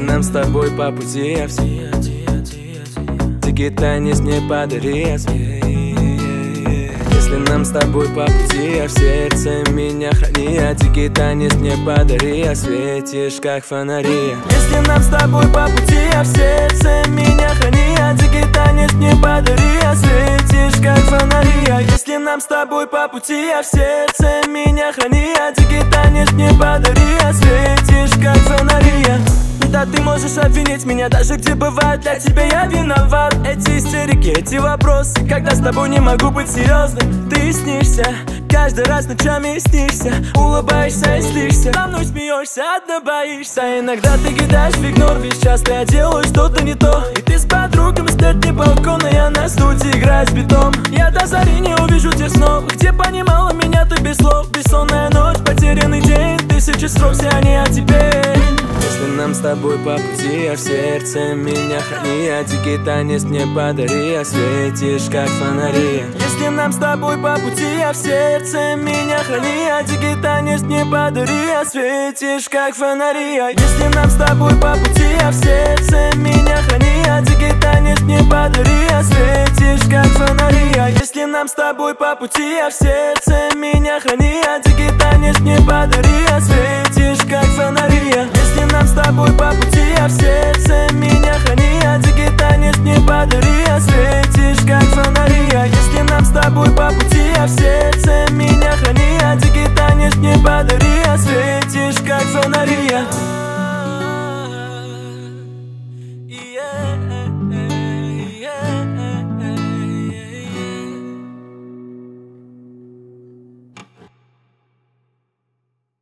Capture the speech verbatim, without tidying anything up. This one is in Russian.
нам с тобой по пути, я все дикий танец не подари, я свет. Если нам с тобой по пути, а в сердце меня храни, а дикий танец не подари, а светишь как фонари. Если нам с тобой по пути, а в сердце меня храни, а дикий танец не подари, а светишь как фонари. Если нам с тобой по пути, а в сердце меня храни, а дикий танец не подари, а светишь как фонари. Да, ты можешь обвинить меня даже где бывает для тебя я виноват. Эти истерики, эти вопросы, когда с тобой не могу быть серьезным. Ты снишься, каждый раз ночами снишься, улыбаешься и слишься, со мной смеешься, одна боишься. Иногда ты кидаешь в игнор, ведь часто я делаю что-то не то. И ты с подругами с летнего балкона, я на студии играю с битом. Я до зари не увижу тех снов, где понимала меня ты без слов. Бессонная ночь, потерянный день, тысячи строк, все они о тебе. Если нам с тобой по пути, а в сердце меня храни, а дикий танец не подари, а светишь как фонари. Если нам с тобой по пути, а в сердце меня храни, а дикий танец не подари, а светишь как фонари. Если нам с тобой по пути, а в сердце меня храни, а дикий танец не подари, а светишь как фонари. Если нам с тобой по пути, а в сердце меня храни, а дикий танец не подари, а светишь как фонари. Если нам с тобой по пути, а в сердце меня храни, а дикий танец не подари, а светишь как фонари. Если нам с тобой по пути, а в сердце меня храни, а дикий танец не подари, а светишь как фонари.